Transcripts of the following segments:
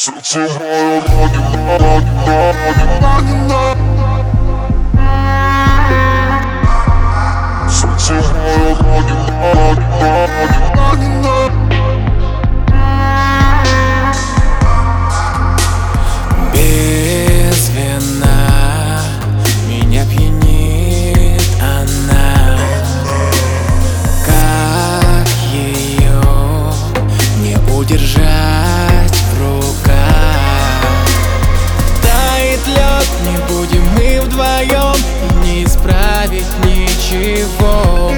Сердце мое ранено. Сердце мое ранено. Без вина меня пьянит она. Как ее не удержать в руках? Тает лед, не будем мы вдвоем, и не исправить ничего.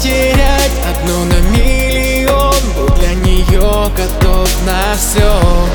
Потерять одну на миллион, был для нее готов на все.